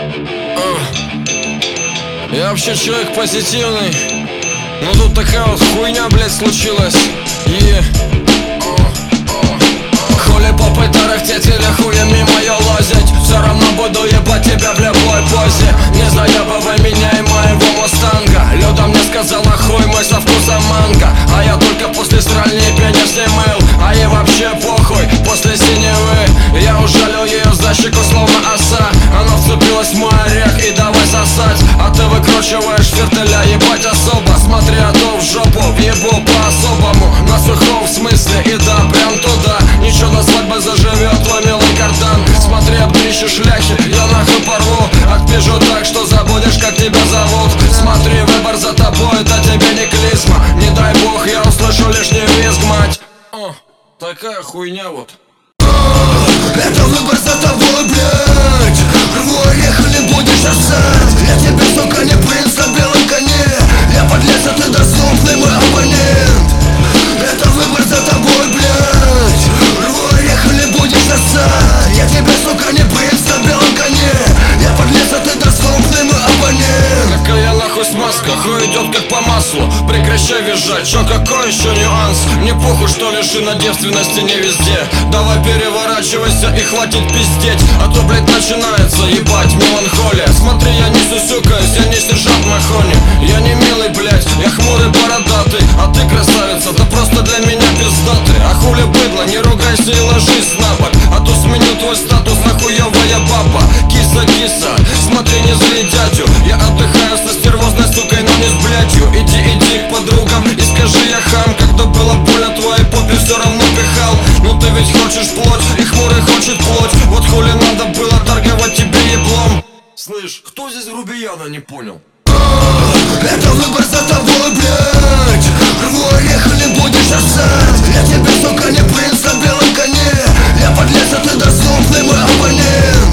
Я вообще человек позитивный, но тут такая вот хуйня, блядь, случилась. Хули попы тарахтеть или хуя мимо я лазить, все равно буду ебать тебя в любой позе. Не заебывай меня и моего мустанга. Люда мне сказала хуй мой со вкусом манго, а я только после сральни пенис не мыл. А ей вообще похуй, после синевы я ужалил ее за щеку словно оса. Она вцепилась в мой орех и давай сосать, а ты выкручиваешь фертеля, ебать особо. Смотри, а то в жопу въебу по-особому. На сухом в смысле и да, прям туда. Ничего, на свадьбе заживет твой милый кардан. Смотри, обтрищу шляхи, я нахуй порву. Отпишу так, что забудешь, как тебя зовут. Смотри, выбор за тобой, это тебе не клизма. Не дай бог, я услышу лишний визг, мать. Такая хуйня вот. Это выбор за тобой, блядь. Рву орех или будешь сосать. Я тебе, сука, не принц на белом коне. Я подлец, а ты доступный мой оппонент. Это выбор за тобой, блядь. Рву орех или будешь сосать. Я тебе, сука, не принц на белом коне. Я подлец, а ты доступный мой оппонент. Какая нахуй смазка, хуй идет как по маслу. Прекращай визжать, чё, какой еще нюанс? Мне похуй, что лишена девственности не везде. Давай переворачивайся и хватит пиздеть, а то, блядь, начинается ебать меланхолия. Смотри, я не сусюкаюсь, я не сержант Махони. Я не милый, блядь, я хмурый бородатый. А ты красавица, да просто для меня пиздатый. А хули быдло, не ругайся и ложись на бок, а то сменю твой статус на хуёвая баба. Киса-киса, смотри, не зли дядю. Я отдыхаю со стервозной сукой, но не с блядью. Иди к подругам и скажи, я хам. Когда было больно твоей попе, все равно пихал. Но ты ведь хочешь плоть, и хмурый хочет плоть. Вот хули надо было торговать тебе еблом. Слышь, кто здесь грубияна, не понял? Это выбор за тобой, блядь. Рву орех или будешь сосать. Я тебе, сука, не принц на белом коне. Я подлец, а ты доступный мой оппонент.